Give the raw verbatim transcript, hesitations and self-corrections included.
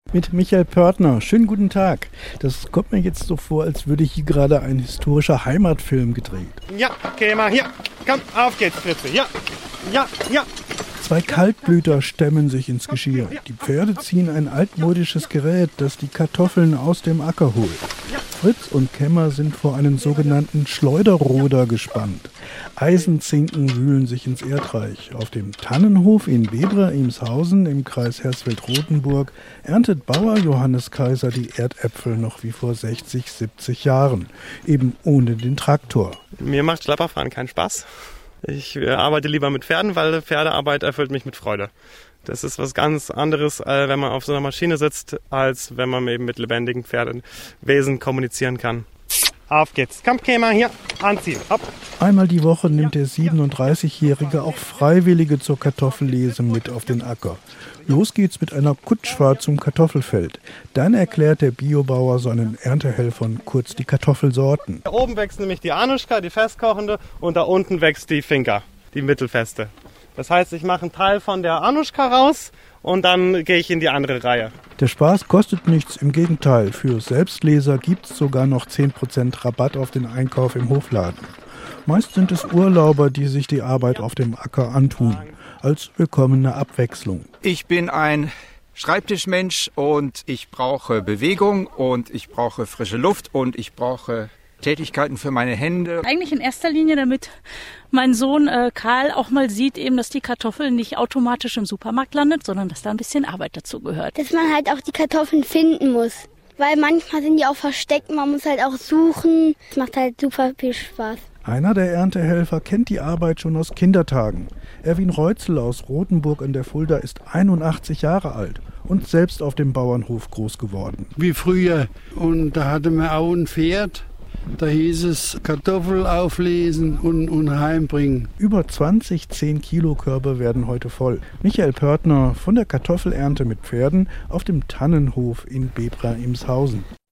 Mit Michael Pörtner. Schönen guten Tag. Das kommt mir jetzt so vor, als würde hier gerade ein historischer Heimatfilm gedreht. Ja, okay, mal hier. Komm, auf geht's, Fritze. Ja, ja, ja. Zwei Kaltblüter stemmen sich ins Geschirr. Die Pferde ziehen ein altmodisches Gerät, das die Kartoffeln aus dem Acker holt. Fritz und Kämmer sind vor einen sogenannten Schleuderroder gespannt. Eisenzinken wühlen sich ins Erdreich. Auf dem Tannenhof in Bebra-Imshausen im Kreis Hersfeld-Rotenburg erntet Bauer Johannes Kaiser die Erdäpfel noch wie vor sechzig, siebzig Jahren. Eben ohne den Traktor. Mir macht Schlepperfahren keinen Spaß. Ich äh, arbeite lieber mit Pferden, weil Pferdearbeit erfüllt mich mit Freude. Das ist was ganz anderes, äh, wenn man auf so einer Maschine sitzt, als wenn man eben mit lebendigen Pferdewesen kommunizieren kann. Auf geht's. Komm, Kämmer, hier, anziehen. Hopp. Einmal die Woche nimmt der siebenunddreißigjährige auch Freiwillige zur Kartoffellese mit auf den Acker. Los geht's mit einer Kutschfahrt zum Kartoffelfeld. Dann erklärt der Biobauer seinen Erntehelfern kurz die Kartoffelsorten. Da oben wächst nämlich die Anuschka, die festkochende, und da unten wächst die Finca, die mittelfeste. Das heißt, ich mache einen Teil von der Anuschka raus und dann gehe ich in die andere Reihe. Der Spaß kostet nichts, im Gegenteil. Für Selbstleser gibt es sogar noch zehn Prozent Rabatt auf den Einkauf im Hofladen. Meist sind es Urlauber, die sich die Arbeit auf dem Acker antun, als willkommene Abwechslung. Ich bin ein Schreibtischmensch und ich brauche Bewegung und ich brauche frische Luft und ich brauche Tätigkeiten für meine Hände. Eigentlich in erster Linie, damit mein Sohn äh, Karl auch mal sieht, eben, dass die Kartoffel nicht automatisch im Supermarkt landet, sondern dass da ein bisschen Arbeit dazu gehört. Dass man halt auch die Kartoffeln finden muss. Weil manchmal sind die auch versteckt, man muss halt auch suchen. Es macht halt super viel Spaß. Einer der Erntehelfer kennt die Arbeit schon aus Kindertagen. Erwin Reutzel aus Rotenburg an der Fulda ist einundachtzig Jahre alt und selbst auf dem Bauernhof groß geworden. Wie früher. Und da hatte man auch ein Pferd. Da hieß es Kartoffel auflesen und, und heimbringen. Über zwanzig zehn-Kilo-Körbe werden heute voll. Michael Pörtner von der Kartoffelernte mit Pferden auf dem Tannenhof in Bebra-Imshausen.